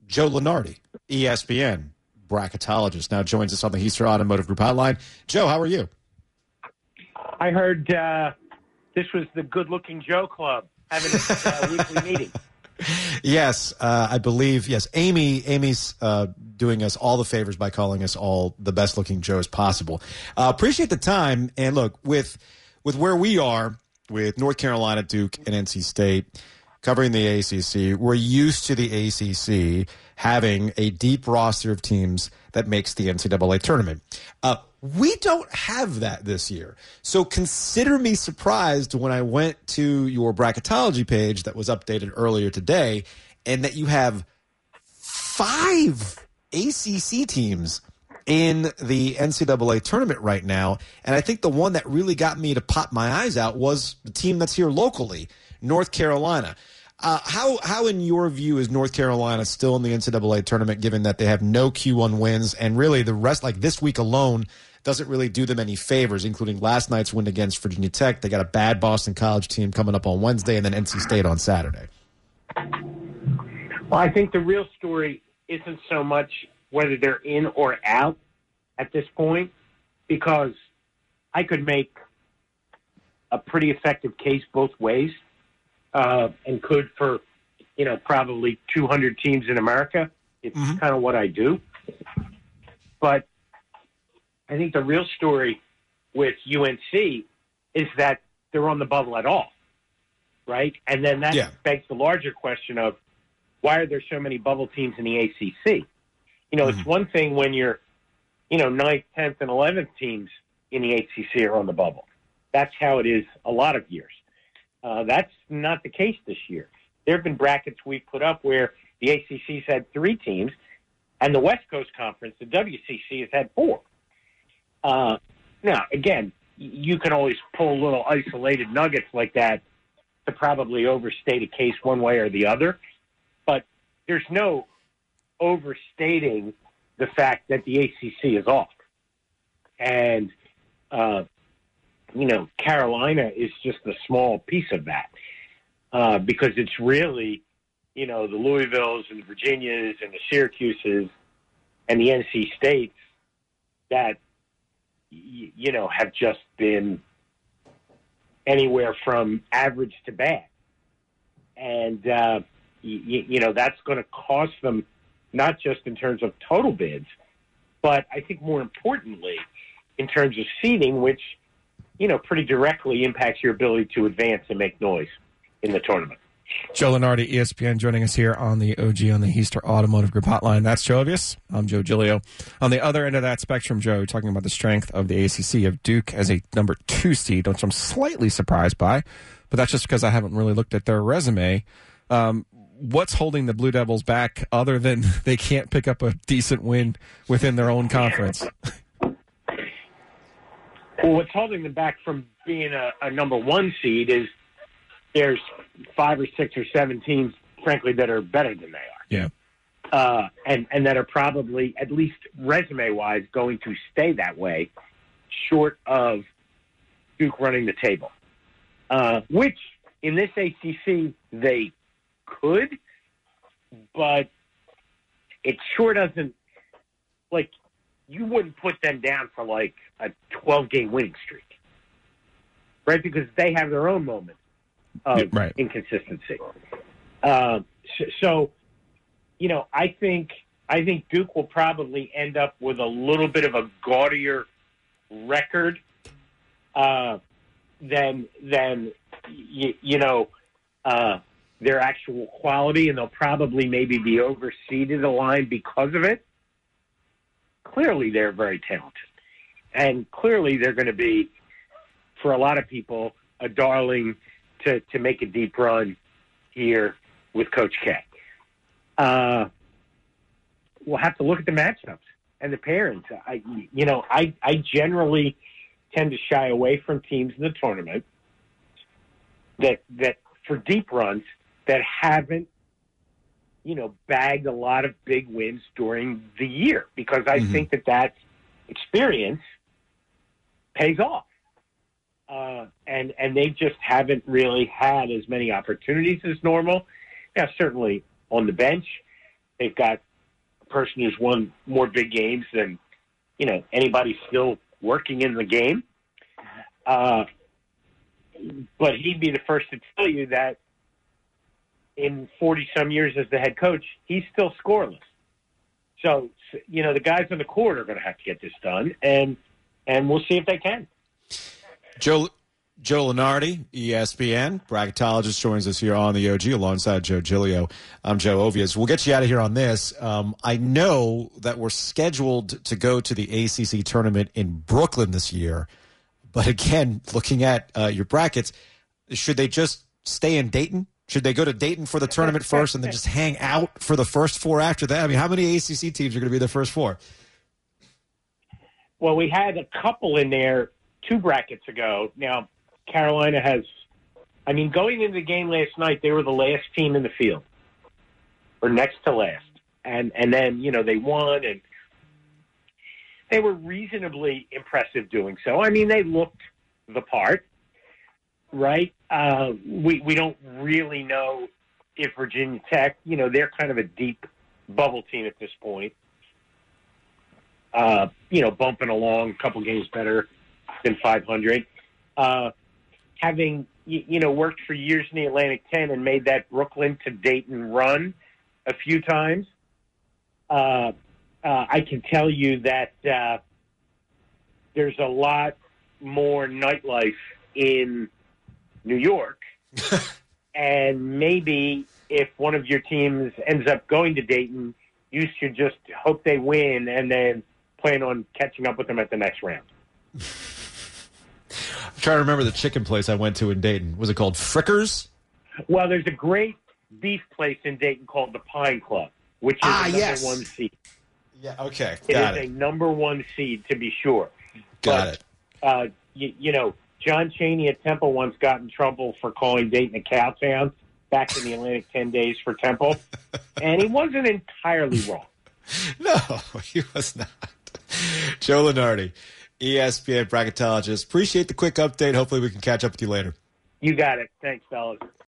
Joe Lunardi, ESPN bracketologist, now joins us on the Heister Automotive Group hotline. Joe, how are you? I heard this was the Good-Looking Joe Club having a weekly meeting. Yes, I believe, yes. Amy's doing us all the favors by calling us all the best-looking Joes possible. Appreciate the time. And look, with where we are, with North Carolina, Duke, and NC State covering the ACC, we're used to the ACC having a deep roster of teams that makes the NCAA tournament. We don't have that this year. So consider me surprised when I went to your bracketology page that was updated earlier today and that you have 5 ACC teams in the NCAA tournament right now. And I think the one that really got me to pop my eyes out was the team that's here locally, North Carolina. How, in your view, is North Carolina still in the NCAA tournament, given that they have no Q1 wins and really the rest, like this week alone, doesn't really do them any favors, including last night's win against Virginia Tech. They got a bad Boston College team coming up on Wednesday, and then NC State on Saturday. Well, I think the real story isn't so much whether they're in or out at this point, because I could make a pretty effective case both ways, and could for, probably 200 teams in America. It's kind of what I do. But I think the real story with UNC is that they're on the bubble at all, right? And then that begs the larger question of why are there so many bubble teams in the ACC? It's one thing when you're, 9th, 10th, and 11th teams in the ACC are on the bubble. That's how it is a lot of years. That's not the case this year. There have been brackets we've put up where the ACC's had 3 teams, and the West Coast Conference, the WCC, has had 4. Now, again, you can always pull little isolated nuggets like that to probably overstate a case one way or the other, but there's no overstating the fact that the ACC is off. And, Carolina is just a small piece of that, because it's really, the Louisvilles and the Virginias and the Syracuses and the NC States that, have just been anywhere from average to bad. And, that's going to cost them not just in terms of total bids, but I think more importantly in terms of seeding, which, pretty directly impacts your ability to advance and make noise in the tournament. Joe Lunardi, ESPN, joining us here on the OG on the Heister Automotive Group hotline. That's Joe Ovius. I'm Joe Giglio. On the other end of that spectrum, Joe, talking about the strength of the ACC, of Duke as a number 2 seed, which I'm slightly surprised by, but that's just because I haven't really looked at their resume. What's holding the Blue Devils back other than they can't pick up a decent win within their own conference? Well, what's holding them back from being a number 1 seed is there's 5 or 6 or 7 teams, frankly, that are better than they are. Yeah. And that are probably, at least resume-wise, going to stay that way, short of Duke running the table. Which, in this ACC, they could, but it sure doesn't, you wouldn't put them down for, a 12-game winning streak, right? Because they have their own moments of inconsistency. So, I think Duke will probably end up with a little bit of a gaudier record than their actual quality, and they'll probably maybe be overseeded a line because of it. Clearly, they're very talented, and clearly they're going to be, for a lot of people, a darling to make a deep run here with Coach K. We'll have to look at the matchups and the pairings. I generally tend to shy away from teams in the tournament that for deep runs that haven't, bagged a lot of big wins during the year, because I think that experience pays off. And they just haven't really had as many opportunities as normal. Now, certainly on the bench, They've got a person who's won more big games than, anybody still working in the game. But he'd be the first to tell you that in 40-some years as the head coach, he's still scoreless. So, the guys on the court are going to have to get this done, and we'll see if they can. Joe Lunardi, ESPN, bracketologist, joins us here on the OG alongside Joe Giglio. I'm Joe Ovies. We'll get you out of here on this. I know that we're scheduled to go to the ACC tournament in Brooklyn this year, but again, looking at your brackets, should they just stay in Dayton? Should they go to Dayton for the tournament first and then just hang out for the first four after that? I mean, how many ACC teams are going to be the first four? Well, we had a couple in there 2 brackets ago. Now, Carolina has, going into the game last night, they were the last team in the field, or next to last. And then, they won, and they were reasonably impressive doing so. They looked the part, right? We don't really know if Virginia Tech, they're kind of a deep bubble team at this point. Bumping along, a couple games better than 500. Having, worked for years in the Atlantic 10 and made that Brooklyn to Dayton run a few times, I can tell you that there's a lot more nightlife in New York. And maybe if one of your teams ends up going to Dayton, you should just hope they win and then plan on catching up with them at the next round. I'm trying to remember the chicken place I went to in Dayton. Was it called Frickers? Well, there's a great beef place in Dayton called the Pine Club, which is the number 1 seed. Yeah, okay. It is a number 1 seed, to be sure. Got it. John Chaney at Temple once got in trouble for calling Dayton a cow town back in the Atlantic 10 days for Temple, and he wasn't entirely wrong. No, he was not. Joe Lunardi, ESPN bracketologist. Appreciate the quick update. Hopefully we can catch up with you later. You got it. Thanks, fellas.